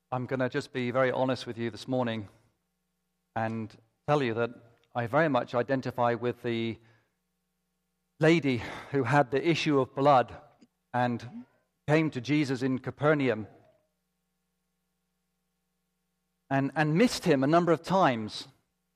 I'm going to just be very honest with you this morning and tell you that I very much identify with the lady who had the issue of blood and came to Jesus in Capernaum and missed him a number of times.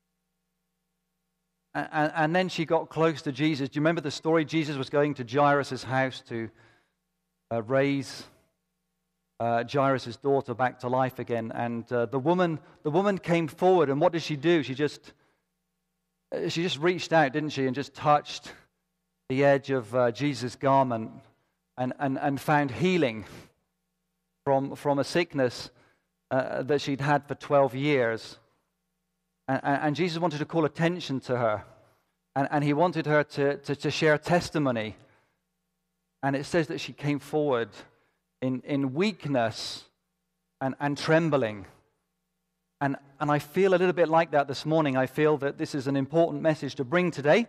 And then she got close to Jesus. Do you remember the story? Jesus was going to Jairus' house to raise Jairus' daughter back to life again, and the woman came forward, and what did she do? She just reached out, didn't she, and just touched the edge of Jesus' garment and found healing from a sickness that she'd had for 12 years. And Jesus wanted to call attention to her, and he wanted her to share testimony. And it says that she came forward in weakness and trembling. And I feel a little bit like that this morning. I feel that this is an important message to bring today.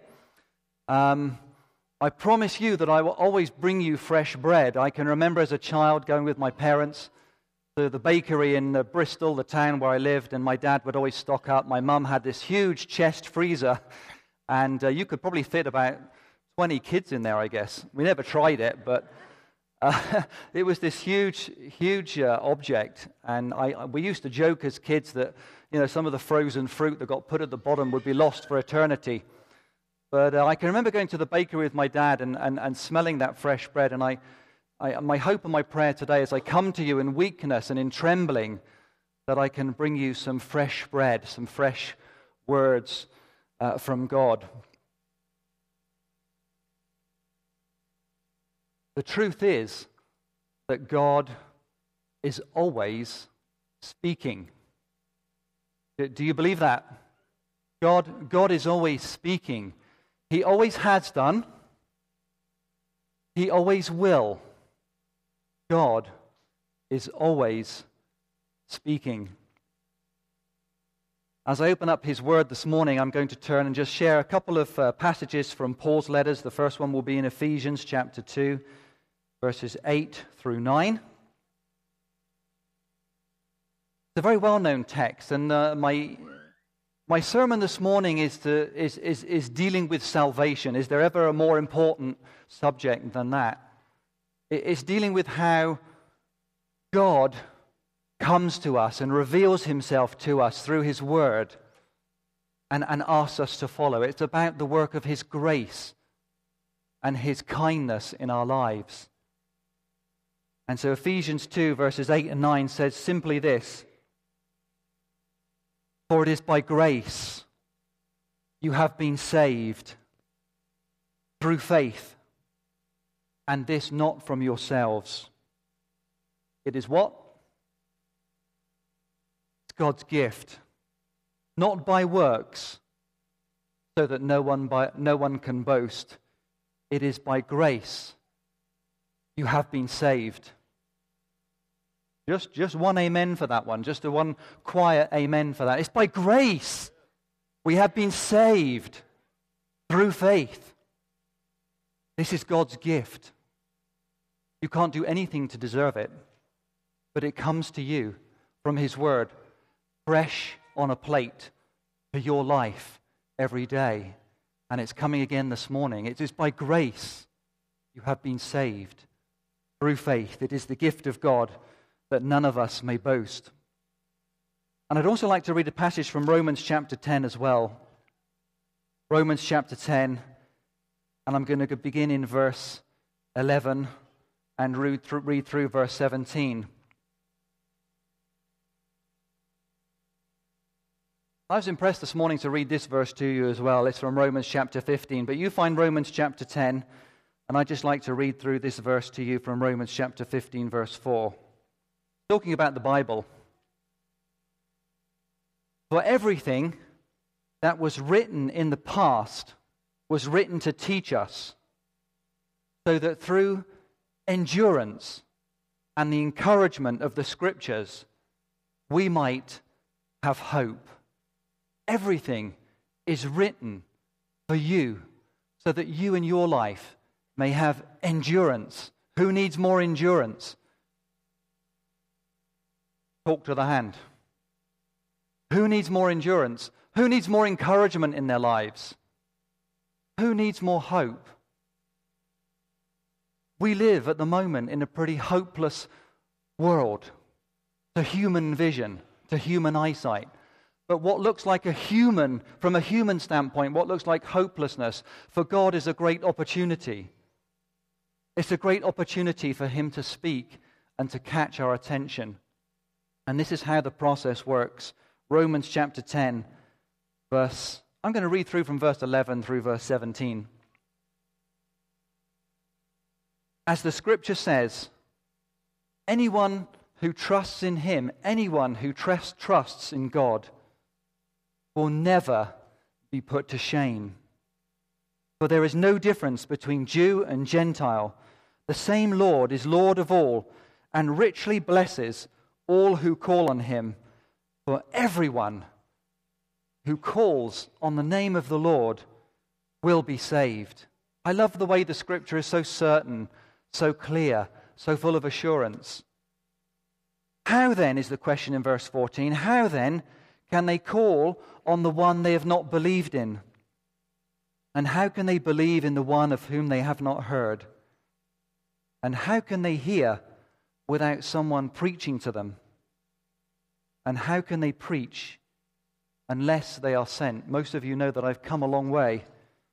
I promise you that I will always bring you fresh bread. I can remember as a child going with my parents to the bakery in Bristol, the town where I lived, and my dad would always stock up. My mum had this huge chest freezer, and you could probably fit about 20 kids in there, I guess. We never tried it, but it was this huge object, and we used to joke as kids that some of the frozen fruit that got put at the bottom would be lost for eternity. But I can remember going to the bakery with my dad and smelling that fresh bread, and my hope and my prayer today as I come to you in weakness and in trembling, that I can bring you some fresh bread, some fresh words from God. The truth is that God is always speaking. Do you believe that? God is always speaking. He always has done. He always will. God is always speaking. As I open up His Word this morning, I'm going to turn and just share a couple of passages from Paul's letters. The first one will be in Ephesians chapter 2, verses 8 through 9. It's a very well-known text, and my sermon this morning is dealing with salvation. Is there ever a more important subject than that? It's dealing with how God comes to us and reveals Himself to us through His Word and asks us to follow. It's about the work of His grace and His kindness in our lives. And so Ephesians 2, verses 8 and 9 says simply this: "For it is by grace you have been saved through faith, and this not from yourselves." It is what? It's God's gift, not by works, so that no one can boast. It is by grace you have been saved. Just one amen for that one. Just a one quiet amen for that. It's by grace we have been saved through faith. This is God's gift. You can't do anything to deserve it, but it comes to you from His Word, fresh on a plate for your life every day. And it's coming again this morning. It is by grace you have been saved through faith. It is the gift of God, that none of us may boast. And I'd also like to read a passage from Romans chapter 10 as well. Romans chapter 10, and I'm going to begin in verse 11 and read through verse 17. I was impressed this morning to read this verse to you as well. It's from Romans chapter 15, but you find Romans chapter 10, and I'd just like to read through this verse to you from Romans chapter 15, verse 4. Talking about the Bible. "For everything that was written in the past was written to teach us, so that through endurance and the encouragement of the Scriptures, we might have hope." Everything is written for you, so that you in your life may have endurance. Who needs more endurance? talk to the hand? Who needs more endurance? Who needs more encouragement in their lives? Who needs more hope? We live at the moment in a pretty hopeless world to human vision, to human eyesight. But what looks like from a human standpoint, what looks like hopelessness, for God is a great opportunity. It's a great opportunity for him to speak and to catch our attention. And this is how the process works. Romans chapter 10, I'm going to read through from verse 11 through verse 17. As the scripture says, anyone who trusts in him, anyone who trusts in God, will never be put to shame. For there is no difference between Jew and Gentile. The same Lord is Lord of all, and richly blesses all who call on him. For everyone who calls on the name of the Lord will be saved. I love the way the scripture is so certain, so clear, so full of assurance. How then, is the question in verse 14, how then can they call on the one they have not believed in? And how can they believe in the one of whom they have not heard? And how can they hear without someone preaching to them? And how can they preach unless they are sent? Most of you know that I've come a long way.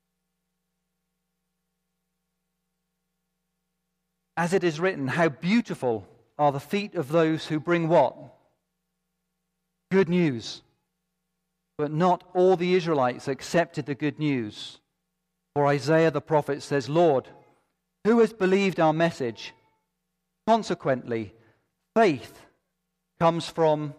As it is written, how beautiful are the feet of those who bring what? Good news. But not all the Israelites accepted the good news. For Isaiah the prophet says, Lord, who has believed our message? Consequently, faith comes from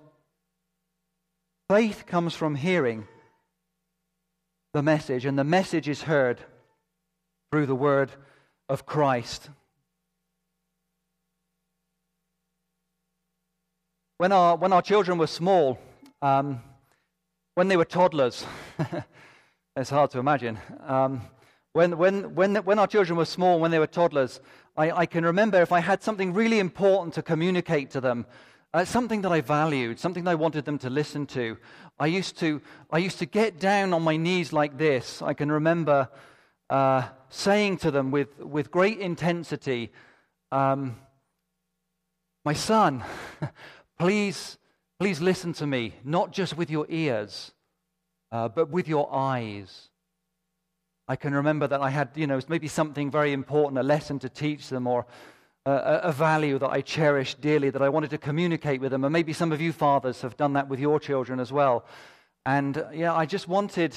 hearing the message, and the message is heard through the word of Christ. When our children were small, when they were toddlers, it's hard to imagine. When our children were small, when they were toddlers, I can remember if I had something really important to communicate to them, something that I valued, something that I wanted them to listen to, I used to get down on my knees like this. I can remember saying to them with great intensity, my son, please listen to me, not just with your ears, but with your eyes. I can remember that I had, maybe something very important, a lesson to teach them, or a value that I cherished dearly that I wanted to communicate with them. And maybe some of you fathers have done that with your children as well. And I just wanted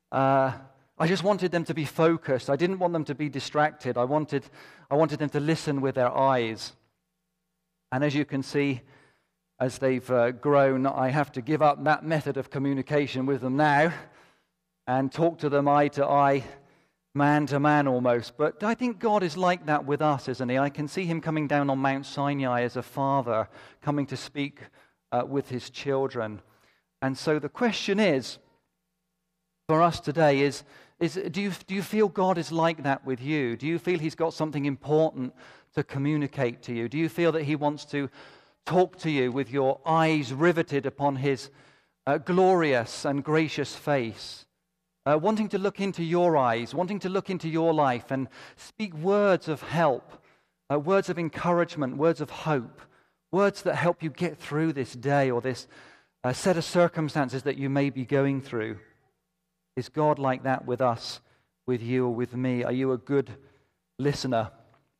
them to be focused. I didn't want them to be distracted. I wanted them to listen with their eyes. And as you can see, as they've grown, I have to give up that method of communication with them now and talk to them eye to eye, man to man almost. But I think God is like that with us, isn't he? I can see him coming down on Mount Sinai as a father, coming to speak with his children. And so the question is, for us today, is do you feel God is like that with you? Do you feel he's got something important to communicate to you? Do you feel that he wants to talk to you with your eyes riveted upon his glorious and gracious face? Wanting to look into your eyes, wanting to look into your life and speak words of help, words of encouragement, words of hope, words that help you get through this day or this set of circumstances that you may be going through. Is God like that with us, with you, or with me? Are you a good listener?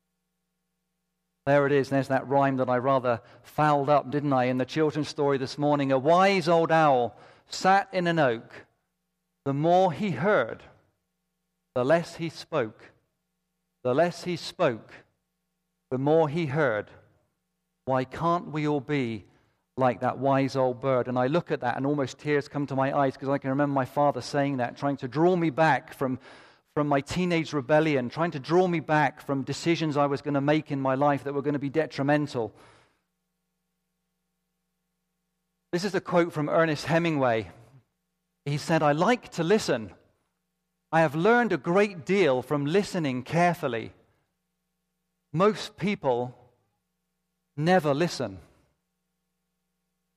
There it is. There's that rhyme that I rather fouled up, didn't I, in the children's story this morning. A wise old owl sat in an oak. The more he heard, the less he spoke. The less he spoke, the more he heard. Why can't we all be like that wise old bird? And I look at that and almost tears come to my eyes because I can remember my father saying that, trying to draw me back from my teenage rebellion, trying to draw me back from decisions I was going to make in my life that were going to be detrimental. This is a quote from Ernest Hemingway. He said, "I like to listen. I have learned a great deal from listening carefully. Most people never listen."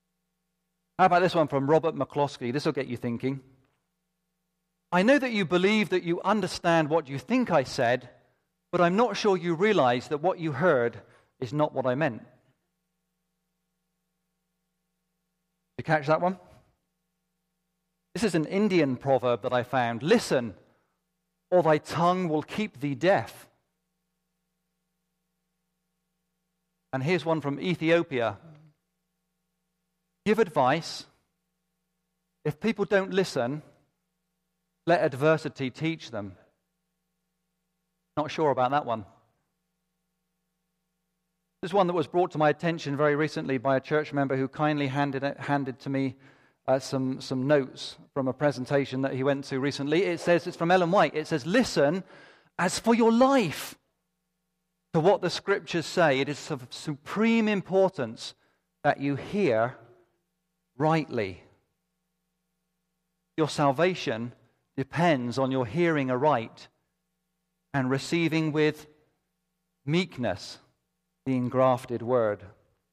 How about this one from Robert McCloskey? This will get you thinking. I know that you believe that you understand what you think I said, but I'm not sure you realize that what you heard is not what I meant. Did you catch that one? This is an Indian proverb that I found. Listen, or thy tongue will keep thee deaf. And here's one from Ethiopia. Give advice. If people don't listen, let adversity teach them. Not sure about that one. This is one that was brought to my attention very recently by a church member who kindly handed to me some notes from a presentation that he went to recently. It says, it's from Ellen White. It says, listen as for your life to what the scriptures say. It is of supreme importance that you hear rightly. Your salvation depends on your hearing aright and receiving with meekness the engrafted word.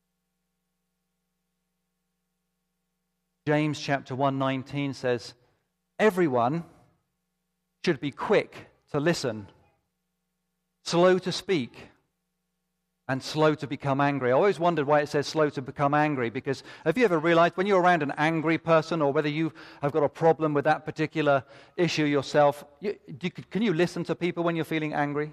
James chapter 1:19 says, everyone should be quick to listen, slow to speak, and slow to become angry. I always wondered why it says slow to become angry, because have you ever realized when you're around an angry person, or whether you have got a problem with that particular issue yourself, can you listen to people when you're feeling angry?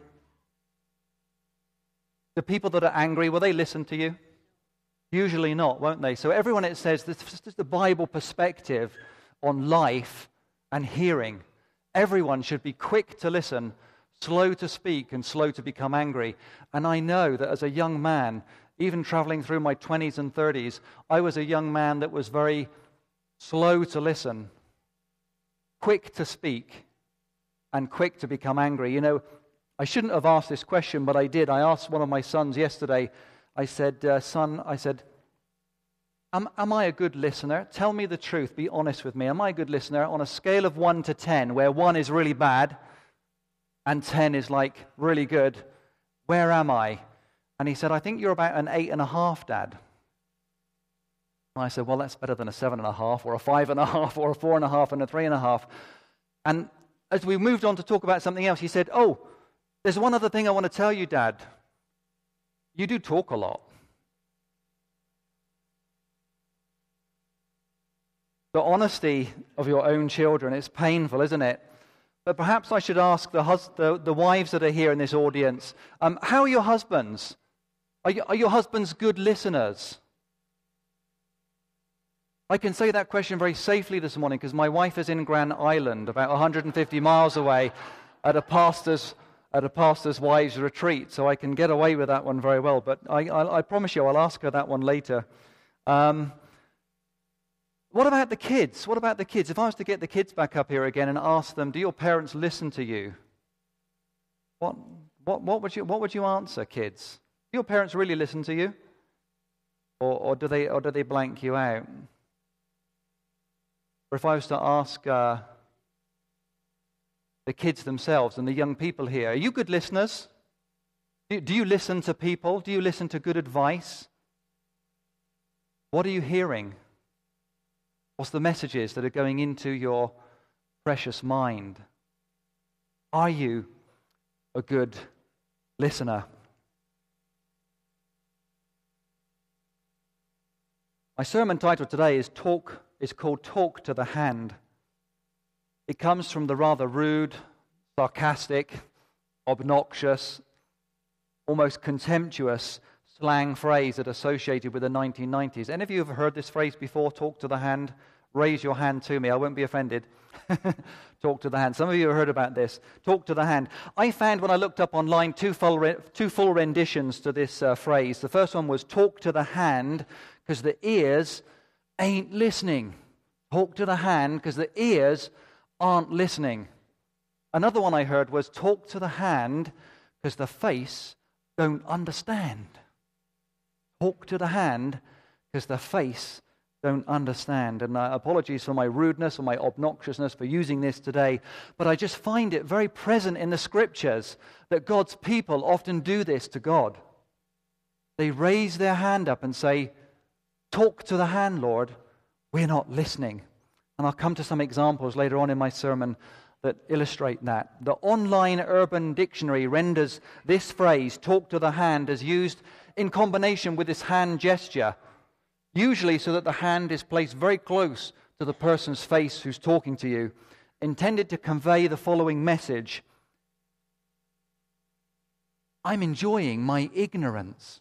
The people that are angry, will they listen to you? Usually not, won't they? So everyone, it says, this is the Bible perspective on life and hearing. Everyone should be quick to listen, slow to speak, and slow to become angry. And I know that as a young man, even traveling through my 20s and 30s, I was a young man that was very slow to listen, quick to speak, and quick to become angry. You know, I shouldn't have asked this question, but I did. I asked one of my sons yesterday, I said, son, am I a good listener? Tell me the truth. Be honest with me. Am I a good listener? On a scale of 1 to 10, where 1 is really bad and 10 is like really good, where am I? And he said, I think you're about an 8.5, Dad. And I said, well, that's better than a 7.5 or a 5.5 or a 4.5 and a 3.5. And as we moved on to talk about something else, he said, oh, there's one other thing I want to tell you, Dad. You do talk a lot. The honesty of your own children, it's painful, isn't it? But perhaps I should ask the wives that are here in this audience, how are your husbands? Are your husbands good listeners? I can say that question very safely this morning because my wife is in Grand Island, about 150 miles away, at a pastor's wives retreat, so I can get away with that one very well. But I promise you, I'll ask her that one later. What about the kids? What about the kids? If I was to get the kids back up here again and ask them, do your parents listen to you? What would you answer, kids? Do your parents really listen to you, or do they blank you out? Or if I was to ask the kids themselves and the young people here, are you good listeners? Do you listen to people? Do you listen to good advice? What are you hearing? What's the messages that are going into your precious mind? Are you a good listener? My sermon title today is called Talk to the Hand. It comes from the rather rude, sarcastic, obnoxious, almost contemptuous slang phrase that associated with the 1990s. Any of you have heard this phrase before, talk to the hand? Raise your hand to me. I won't be offended. Talk to the hand. Some of you have heard about this. Talk to the hand. I found when I looked up online two full renditions to this phrase. The first one was talk to the hand because the ears ain't listening. Talk to the hand because the ears aren't listening. Another one I heard was talk to the hand because the face don't understand. Talk to the hand because the face don't understand. And apologies for my rudeness or my obnoxiousness for using this today, but I just find it very present in the scriptures that God's people often do this to God. They raise their hand up and say, talk to the hand, Lord. we're not listening. And I'll come to some examples later on in my sermon that illustrate that. The online Urban Dictionary renders this phrase, talk to the hand, as used in combination with this hand gesture, usually so that the hand is placed very close to the person's face who's talking to you, intended to convey the following message: I'm enjoying my ignorance.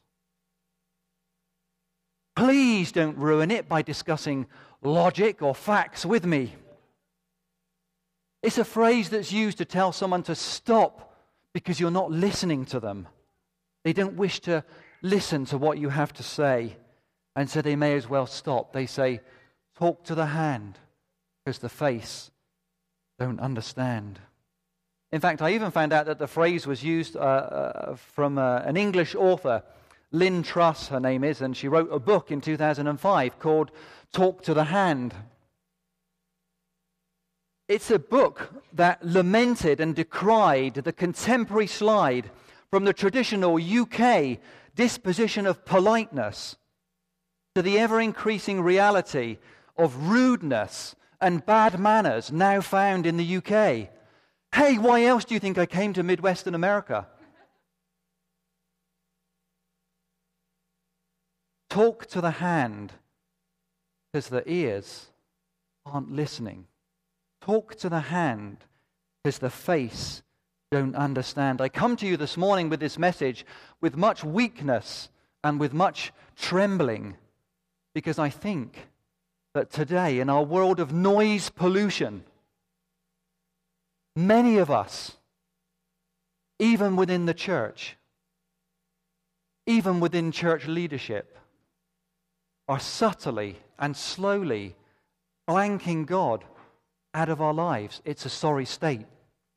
Please don't ruin it by discussing logic or facts with me. It's a phrase that's used to tell someone to stop because you're not listening to them. They don't wish to listen to what you have to say, and so they may as well stop. They say, talk to the hand, because the face don't understand. In fact, I even found out that the phrase was used from an English author, Lynn Truss, her name is, and she wrote a book in 2005 called Talk to the Hand. It's a book that lamented and decried the contemporary slide from the traditional UK disposition of politeness to the ever-increasing reality of rudeness and bad manners now found in the UK. Hey, why else do you think I came to Midwestern America? Talk to the hand, because the ears aren't listening. Talk to the hand, because the face don't understand. I come to you this morning with this message with much weakness and with much trembling, because I think that today, in our world of noise pollution, many of us, even within the church, even within church leadership, are subtly and slowly blanking God out of our lives. It's a sorry state.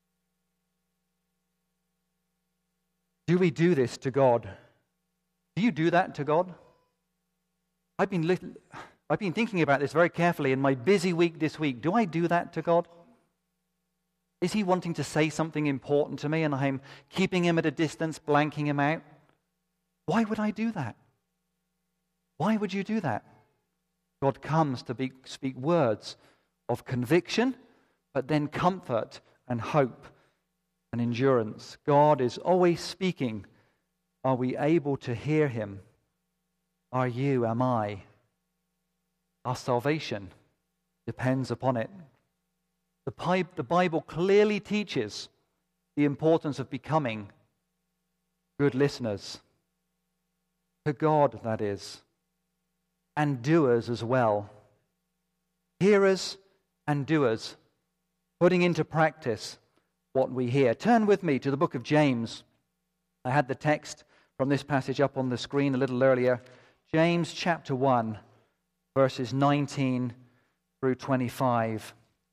Do we do this to God? Do you do that to God? I've been thinking about this very carefully in my busy week this week. Do I do that to God? Is he wanting to say something important to me and I'm keeping him at a distance, blanking him out? Why would I do that? Why would you do that? God comes to speak words of conviction, but then comfort and hope and endurance. God is always speaking. Are we able to hear him? Are you, am I? Our salvation depends upon it. The Bible clearly teaches the importance of becoming good listeners to God, that is, and doers as well. Hearers and doers, putting into practice what we hear. Turn with me to the book of James. I had the text from this passage up on the screen a little earlier. James chapter 1, verses 19 through 25.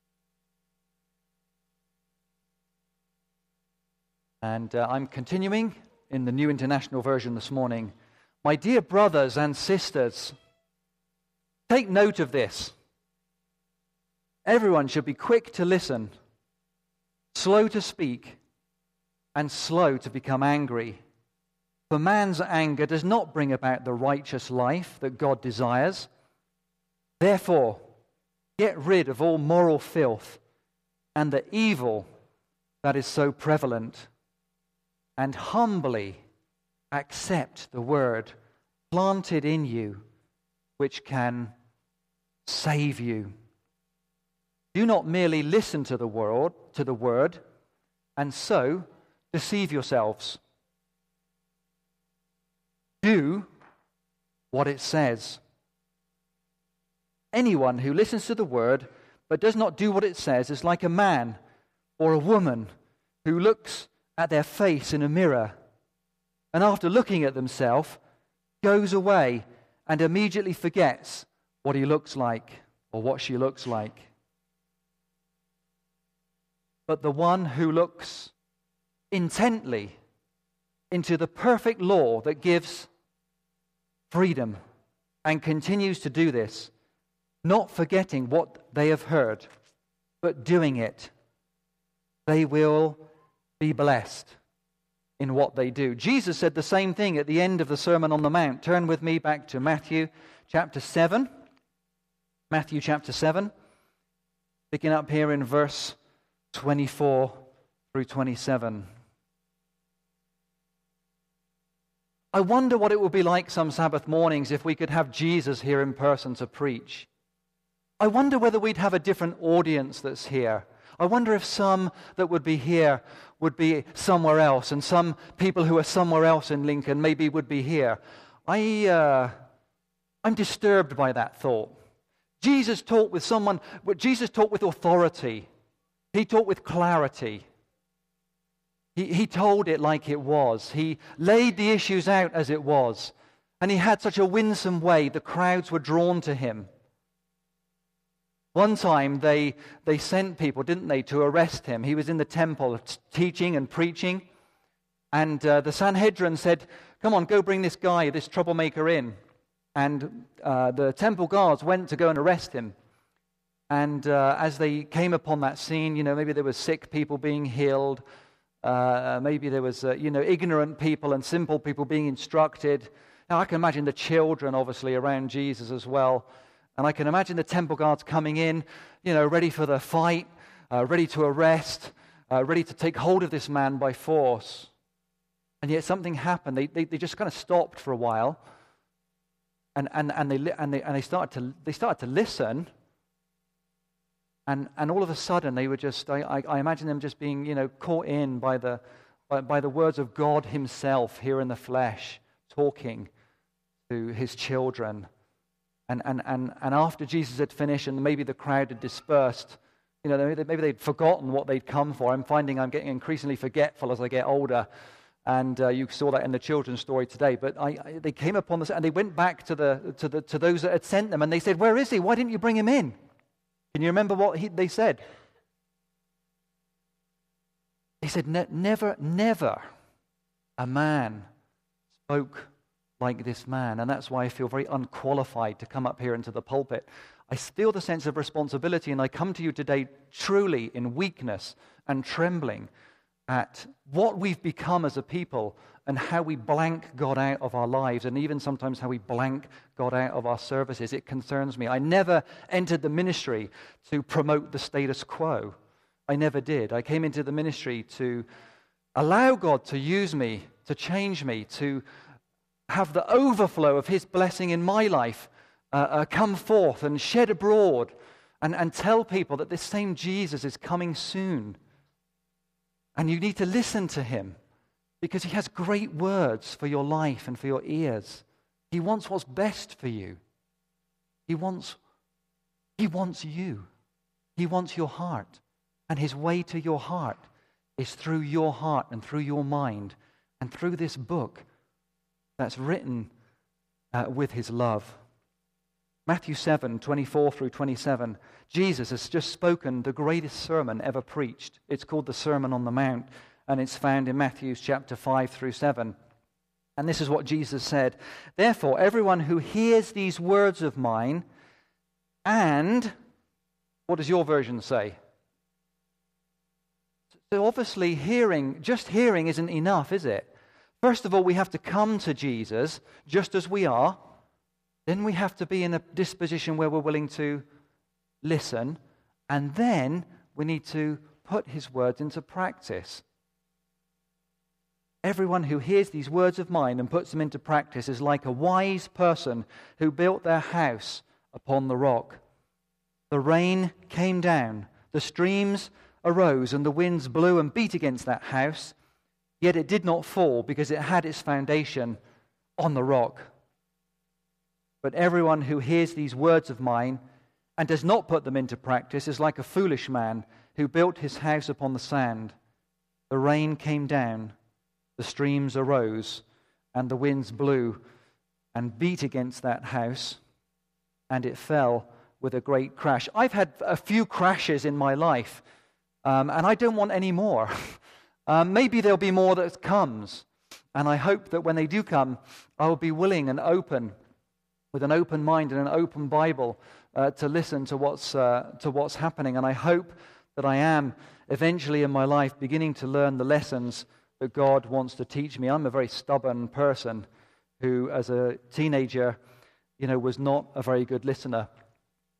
And I'm continuing in the New International Version this morning. My dear brothers and sisters, take note of this. Everyone should be quick to listen, slow to speak, and slow to become angry. For man's anger does not bring about the righteous life that God desires. Therefore, get rid of all moral filth and the evil that is so prevalent, and humbly accept the word planted in you, which can save you. Do not merely listen to the word, and so deceive yourselves. Do what it says. Anyone who listens to the word but does not do what it says is like a man or a woman who looks at their face in a mirror and after looking at themselves goes away and immediately forgets what he looks like or what she looks like. But the one who looks intently into the perfect law that gives freedom and continues to do this, not forgetting what they have heard, but doing it, they will be blessed in what they do. Jesus said the same thing at the end of the Sermon on the Mount. Turn with me back to Matthew chapter 7. Matthew chapter 7, picking up here in verse 24 through 27. I wonder what it would be like some Sabbath mornings if we could have Jesus here in person to preach. I wonder whether we'd have a different audience that's here. I wonder if some that would be here would be somewhere else, and some people who are somewhere else in Lincoln maybe would be here. I'm disturbed by that thought. Jesus talked with authority. He talked with clarity. He told it like it was. He laid the issues out as it was. And he had such a winsome way, the crowds were drawn to him. One time they sent people, didn't they, to arrest him. He was in the temple teaching and preaching. And the Sanhedrin said, "Come on, go bring this guy, this troublemaker in." And the temple guards went to go and arrest him. And as they came upon that scene, maybe there were sick people being healed. Maybe there was, ignorant people and simple people being instructed. Now, I can imagine the children, obviously, around Jesus as well. And I can imagine the temple guards coming in, ready for the fight, ready to arrest, ready to take hold of this man by force. And yet something happened. They just kind of stopped for a while, and they started to listen. And all of a sudden, they were just, I imagine them just being, caught in by the words of God himself here in the flesh, talking to his children. And after Jesus had finished and maybe the crowd had dispersed, maybe they'd forgotten what they'd come for. I'm finding I'm getting increasingly forgetful as I get older. And you saw that in the children's story today. But they came upon this, and they went back to those that had sent them, and they said, "Where is he? Why didn't you bring him in?" Can you remember what they said? They said, never a man spoke like this man. And that's why I feel very unqualified to come up here into the pulpit. I feel the sense of responsibility, and I come to you today truly in weakness and trembling at what we've become as a people and how we blank God out of our lives, and even sometimes how we blank God out of our services. It concerns me. I never entered the ministry to promote the status quo. I never did. I came into the ministry to allow God to use me, to change me, to have the overflow of his blessing in my life come forth and shed abroad, and tell people that this same Jesus is coming soon. And you need to listen to him, because he has great words for your life and for your ears. He wants what's best for you. He wants you. He wants your heart. And his way to your heart is through your heart and through your mind and through this book that's written with his love. Matthew 7, 24 through 27. Jesus has just spoken the greatest sermon ever preached. It's called the Sermon on the Mount, and it's found in Matthew chapter 5 through 7. And this is what Jesus said. "Therefore, everyone who hears these words of mine and..." What does your version say? So obviously just hearing isn't enough, is it? First of all, we have to come to Jesus just as we are. Then we have to be in a disposition where we're willing to listen. And then we need to put his words into practice. Everyone who hears these words of mine and puts them into practice is like a wise person who built their house upon the rock. The rain came down, the streams arose, and the winds blew and beat against that house. Yet it did not fall, because it had its foundation on the rock. But everyone who hears these words of mine and does not put them into practice is like a foolish man who built his house upon the sand. The rain came down, the streams arose, and the winds blew and beat against that house, and it fell with a great crash. I've had a few crashes in my life, and I don't want any more. Maybe there'll be more that comes, and I hope that when they do come, I will be willing and open, with an open mind and an open Bible, to listen to what's happening. And I hope that I am eventually in my life beginning to learn the lessons that God wants to teach me. I'm a very stubborn person who, as a teenager, was not a very good listener.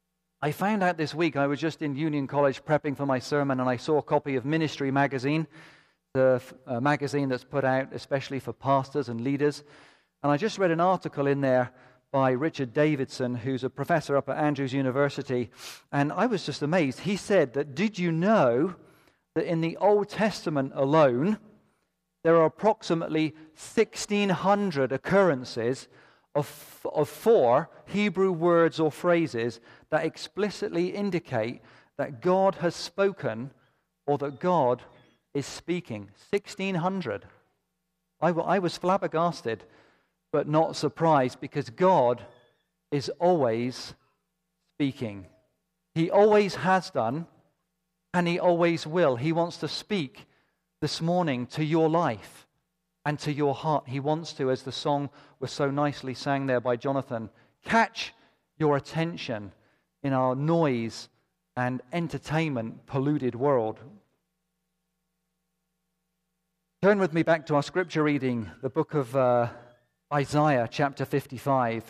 I found out this week, I was just in Union College prepping for my sermon, and I saw a copy of Ministry Magazine, the magazine that's put out especially for pastors and leaders. And I just read an article in there by Richard Davidson, who's a professor up at Andrews University, and I was just amazed. He said that, did you know that in the Old Testament alone, there are approximately 1,600 occurrences of 4 Hebrew words or phrases that explicitly indicate that God has spoken or that God is speaking. 1,600. I was flabbergasted, but not surprised, because God is always speaking. He always has done, and He always will. He wants to speak this morning to your life and to your heart. He wants to, as the song was so nicely sang there by Jonathan, catch your attention in our noise and entertainment polluted world. Turn with me back to our scripture reading, the book of Isaiah chapter 55.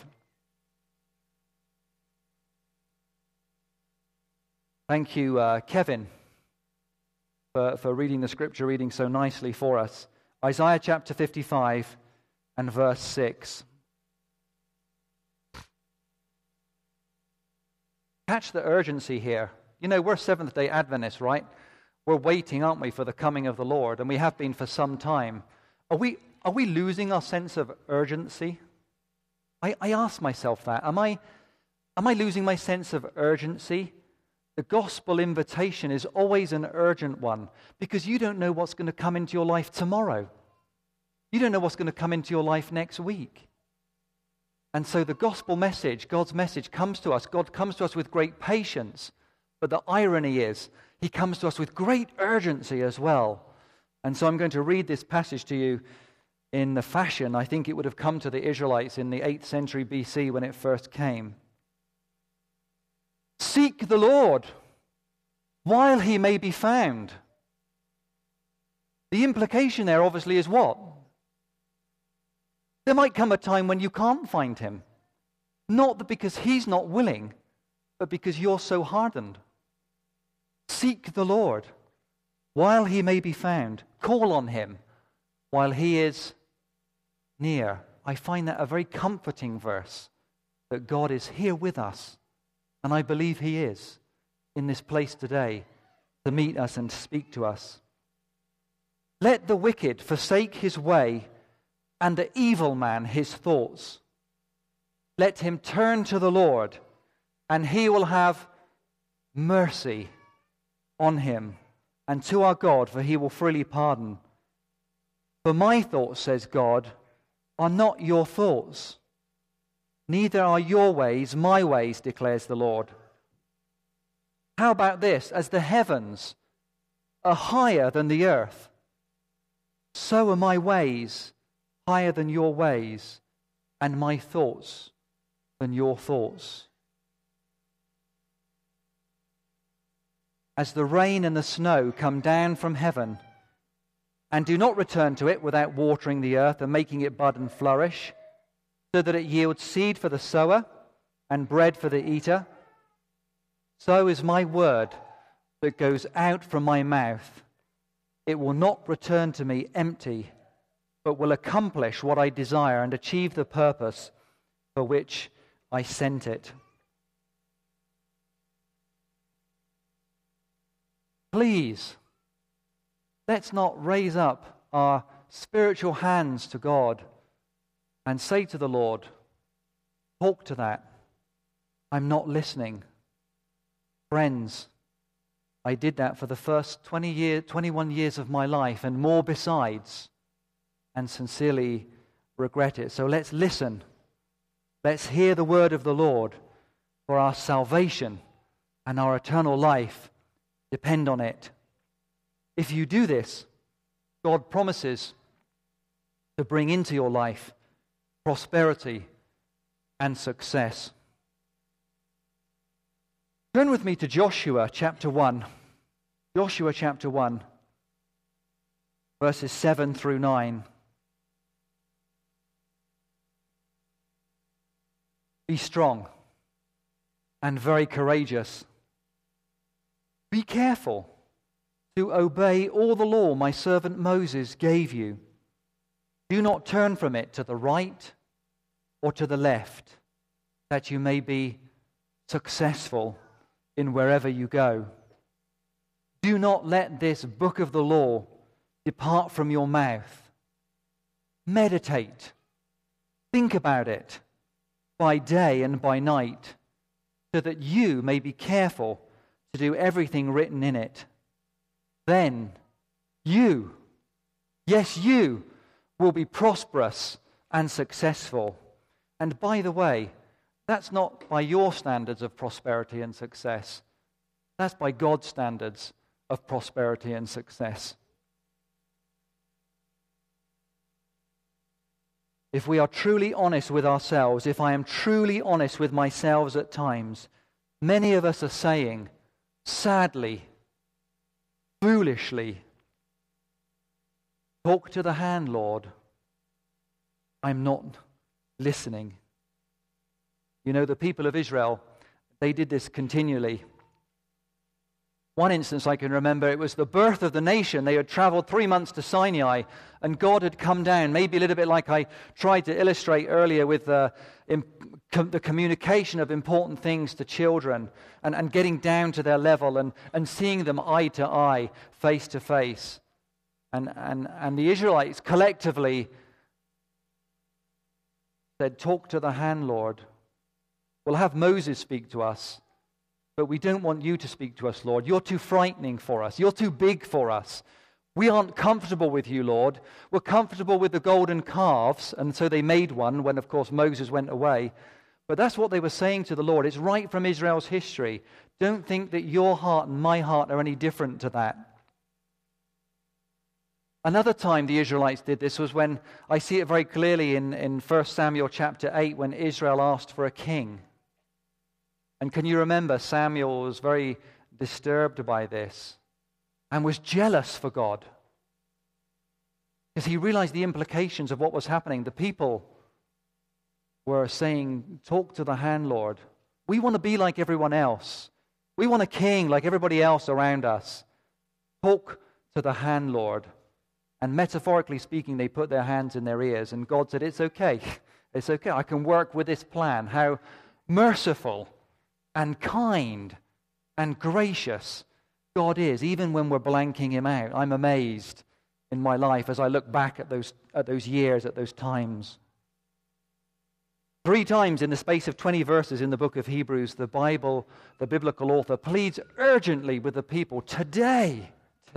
Thank you, Kevin, for reading the scripture reading so nicely for us. Isaiah chapter 55 and verse 6. Catch the urgency here. You know, we're Seventh-day Adventists, right? We're waiting, aren't we, for the coming of the Lord, and we have been for some time. Are we losing our sense of urgency? I ask myself that. Am I losing my sense of urgency? The gospel invitation is always an urgent one, because you don't know what's going to come into your life tomorrow. You don't know what's going to come into your life next week. And so the gospel message, God's message, comes to us. God comes to us with great patience, but the irony is, He comes to us with great urgency as well. And so I'm going to read this passage to you in the fashion I think it would have come to the Israelites in the 8th century BC when it first came. Seek the Lord while He may be found. The implication there obviously is what? There might come a time when you can't find Him. Not that because He's not willing, but because you're so hardened. Seek the Lord while He may be found. Call on Him while He is near. I find that a very comforting verse, that God is here with us. And I believe He is in this place today to meet us and speak to us. Let the wicked forsake his way, and the evil man his thoughts. Let him turn to the Lord, and He will have mercy on him, and to our God, for He will freely pardon. For my thoughts, says God, are not your thoughts, neither are your ways my ways, declares the Lord. How about this? As the heavens are higher than the earth, so are my ways higher than your ways, and my thoughts than your thoughts. As the rain and the snow come down from heaven, and do not return to it without watering the earth and making it bud and flourish, so that it yields seed for the sower and bread for the eater, so is my word that goes out from my mouth. It will not return to me empty, but will accomplish what I desire and achieve the purpose for which I sent it. Please, let's not raise up our spiritual hands to God and say to the Lord, talk to that. I'm not listening. Friends, I did that for the first 21 years of my life and more besides, and sincerely regret it. So let's listen. Let's hear the word of the Lord, for our salvation and our eternal life depend on it. If you do this, God promises to bring into your life prosperity and success. Turn with me to Joshua chapter 1. Joshua chapter 1, verses 7 through 9. Be strong and very courageous. Be careful to obey all the law my servant Moses gave you. Do not turn from it to the right or to the left, that you may be successful in wherever you go. Do not let this book of the law depart from your mouth. Meditate, think about it by day and by night, so that you may be careful to do everything written in it. Then you, yes, you, will be prosperous and successful. And by the way, that's not by your standards of prosperity and success. That's by God's standards of prosperity and success. If we are truly honest with ourselves, if I am truly honest with myself at times, many of us are saying, sadly, foolishly, talk to the hand, Lord. I'm not listening. You know, the people of Israel, they did this continually. One instance I can remember, it was the birth of the nation. They had traveled 3 months to Sinai, and God had come down, maybe a little bit like I tried to illustrate earlier with the communication of important things to children, and getting down to their level and seeing them eye to eye, face to face. And the Israelites collectively said, talk to the hand, Lord. We'll have Moses speak to us, but we don't want you to speak to us, Lord. You're too frightening for us. You're too big for us. We aren't comfortable with you, Lord. We're comfortable with the golden calves, and so they made one when, of course, Moses went away. But that's what they were saying to the Lord. It's right from Israel's history. Don't think that your heart and my heart are any different to that. Another time the Israelites did this was when, I see it very clearly in 1 Samuel chapter 8, when Israel asked for a king. And can you remember, Samuel was very disturbed by this and was jealous for God, because he realized the implications of what was happening. The people were saying, talk to the hand, Lord. We want to be like everyone else. We want a king like everybody else around us. Talk to the hand, Lord. And metaphorically speaking, they put their hands in their ears, and God said, it's okay. It's okay. I can work with this plan. How merciful and kind and gracious God is, even when we're blanking him out. I'm amazed in my life as I look back at those years, at those times. 3 times in the space of 20 verses in the book of Hebrews, the biblical author pleads urgently with the people, today,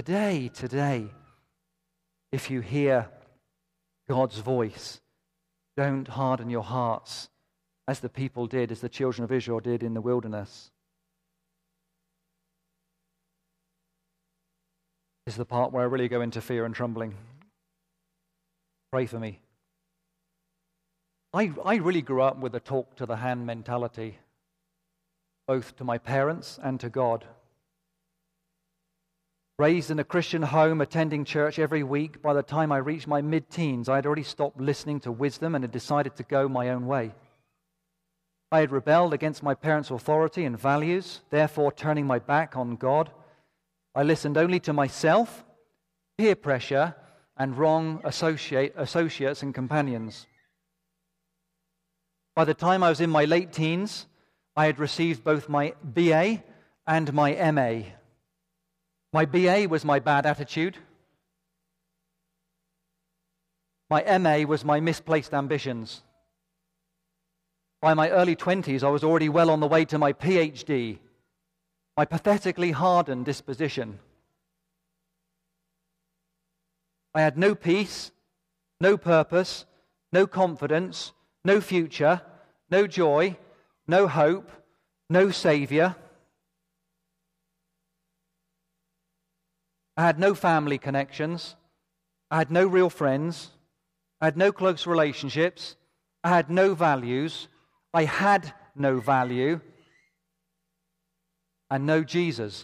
if you hear God's voice, don't harden your hearts as the people did, as the children of Israel did in the wilderness. This is the part where I really go into fear and trembling. Pray for me. I really grew up with a talk to the hand mentality, both to my parents and to God. Raised in a Christian home, attending church every week, by the time I reached my mid-teens, I had already stopped listening to wisdom and had decided to go my own way. I had rebelled against my parents' authority and values, therefore turning my back on God. I listened only to myself, peer pressure, and wrong associates and companions. By the time I was in my late teens, I had received both my BA and my MA. My BA was my bad attitude. My MA was my misplaced ambitions. By my early 20s, I was already well on the way to my PhD, my pathetically hardened disposition. I had no peace, no purpose, no confidence, no future, no joy, no hope, no Savior. I had no family connections. I had no real friends. I had no close relationships. I had no values. I had no value. And no Jesus.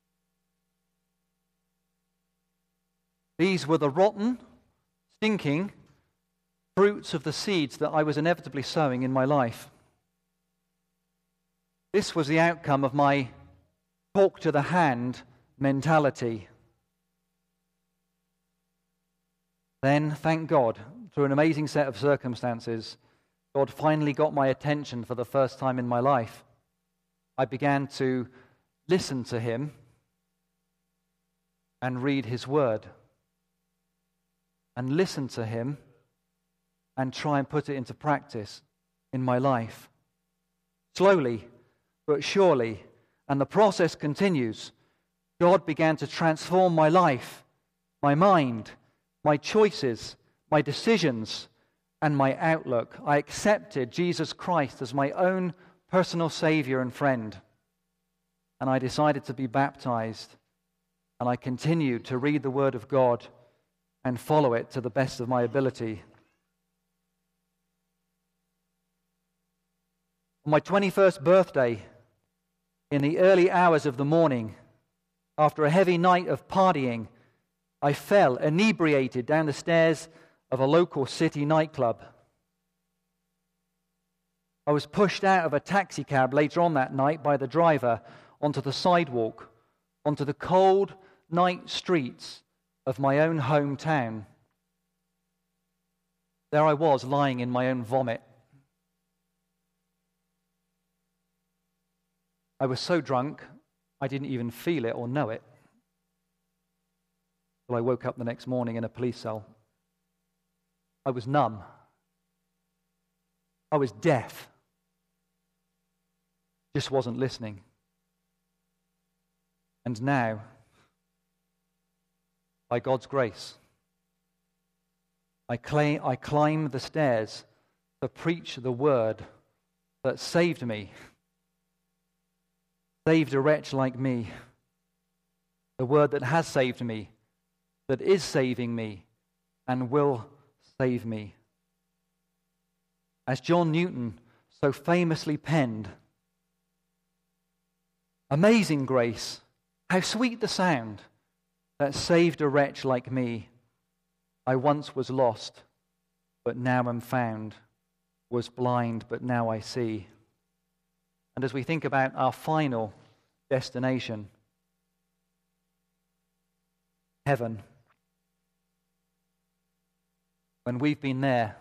These were the rotten, stinking fruits of the seeds that I was inevitably sowing in my life. This was the outcome of my talk to the hand mentality. Then, thank God, through an amazing set of circumstances, God finally got my attention for the first time in my life. I began to listen to him and read his word, and listen to him and try and put it into practice in my life. Slowly but surely, and the process continues, God began to transform my life, my mind, my choices, my decisions, and my outlook. I accepted Jesus Christ as my own personal Savior and friend. And I decided to be baptized. And I continued to read the Word of God and follow it to the best of my ability. On my 21st birthday, in the early hours of the morning, after a heavy night of partying, I fell inebriated down the stairs of a local city nightclub. I was pushed out of a taxi cab later on that night by the driver onto the sidewalk, onto the cold night streets of my own hometown. There I was, lying in my own vomit. I was so drunk, I didn't even feel it or know it. Well, I woke up the next morning in a police cell. I was numb. I was deaf. Just wasn't listening. And now, by God's grace, I climb the stairs to preach the word that saved me, saved a wretch like me, the word that has saved me, that is saving me, and will save me. As John Newton so famously penned, "Amazing grace, how sweet the sound that saved a wretch like me. I once was lost, but now am found, was blind, but now I see." And as we think about our final destination, heaven, when we've been there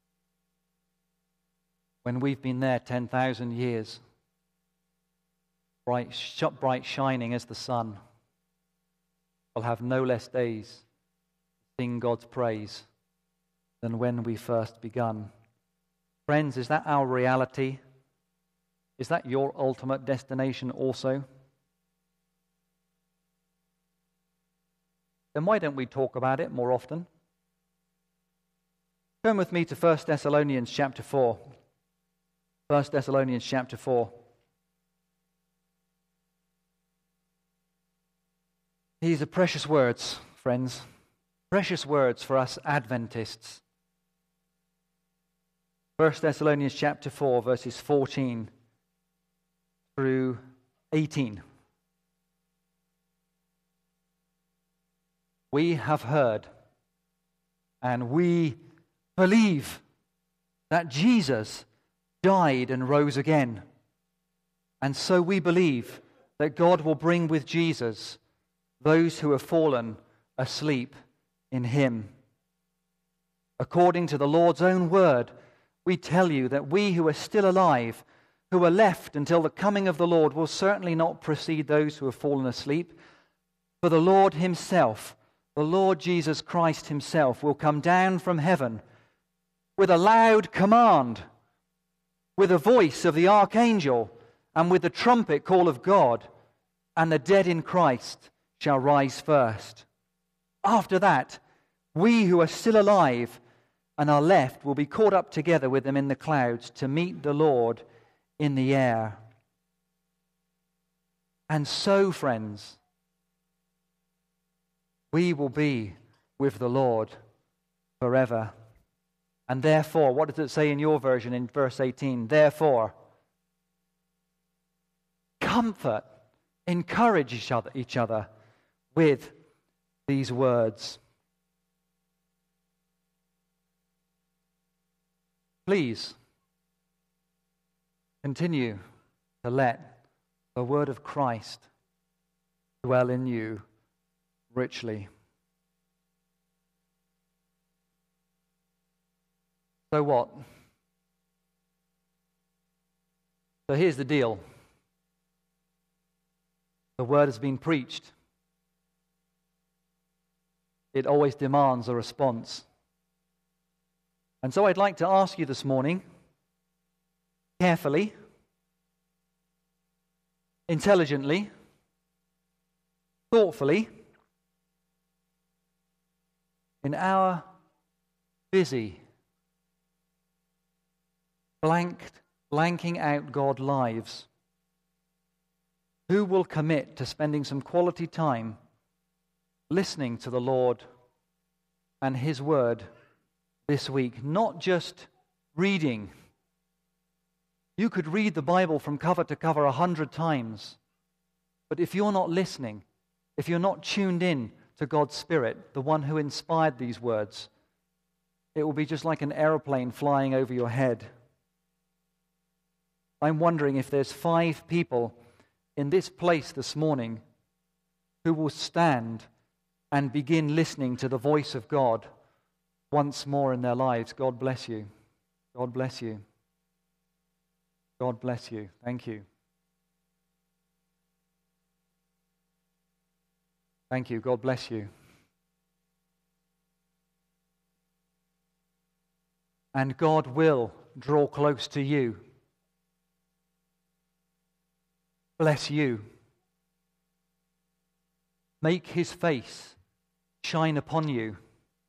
10,000 years, bright shining as the sun, we'll have no less days to sing God's praise than when we first begun. Friends, is that our reality? Is that your ultimate destination also? Then why don't we talk about it more often? Turn with me to 1 Thessalonians chapter 4. 1 Thessalonians chapter 4. These are precious words, friends. Precious words for us Adventists. 1 Thessalonians chapter 4, verses 14 through 18. We have heard and we believe that Jesus died and rose again. And so we believe that God will bring with Jesus those who have fallen asleep in him. According to the Lord's own word, we tell you that we who are still alive, who are left until the coming of the Lord, will certainly not precede those who have fallen asleep. For the Lord himself, the Lord Jesus Christ himself, will come down from heaven with a loud command, with the voice of the archangel, and with the trumpet call of God, and the dead in Christ shall rise first. After that, we who are still alive and are left will be caught up together with them in the clouds to meet the Lord in the air. And so, friends, we will be with the Lord forever. And therefore, what does it say in your version in verse 18? Therefore, comfort, encourage each other with these words. Please continue to let the word of Christ dwell in you richly. So what? So here's the deal. The word has been preached. It always demands a response. And so I'd like to ask you this morning, carefully, intelligently, thoughtfully, in our busy, blanking out God lives, who will commit to spending some quality time listening to the Lord and His Word this week? Not just reading. You could read the Bible from cover to cover 100 times, but if you're not listening, if you're not tuned in to God's Spirit, the one who inspired these words, it will be just like an aeroplane flying over your head. I'm wondering if there's 5 people in this place this morning who will stand and begin listening to the voice of God once more in their lives. God bless you. God bless you. God bless you. Thank you. Thank you. God bless you. And God will draw close to you. Bless you. Make His face shine upon you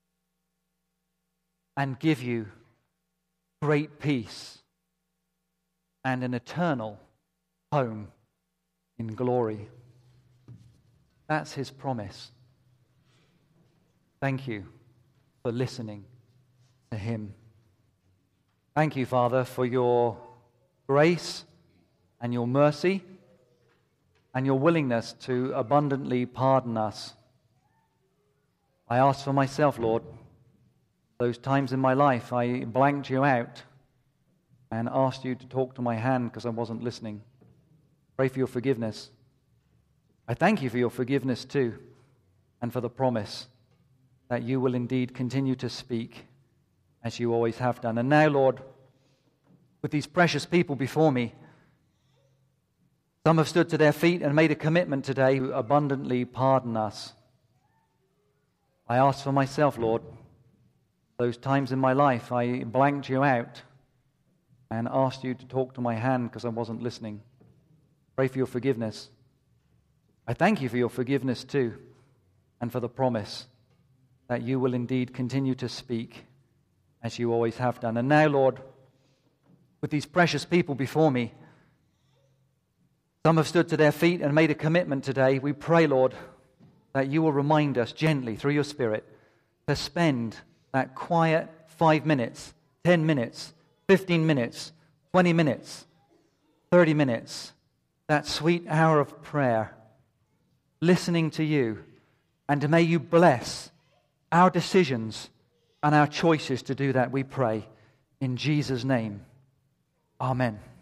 and give you great peace and an eternal home in glory. That's His promise. Thank you for listening to Him. Thank you, Father, for your grace and your mercy and your willingness to abundantly pardon us. I ask for myself, Lord, those times in my life I blanked you out and asked you to talk to my hand because I wasn't listening. Pray for your forgiveness. I thank you for your forgiveness too, and for the promise that you will indeed continue to speak as you always have done. And now, Lord, with these precious people before me, some have stood to their feet and made a commitment today to abundantly pardon us. I ask for myself, Lord, those times in my life I blanked you out and asked you to talk to my hand because I wasn't listening. Pray for your forgiveness. I thank you for your forgiveness too, and for the promise that you will indeed continue to speak as you always have done. And now, Lord, with these precious people before me, some have stood to their feet and made a commitment today. We pray, Lord, that you will remind us gently through your Spirit to spend that quiet 5 minutes, 10 minutes, 15 minutes, 20 minutes, 30 minutes, that sweet hour of prayer, listening to you, and may you bless our decisions and our choices to do that, we pray. In Jesus' name, amen.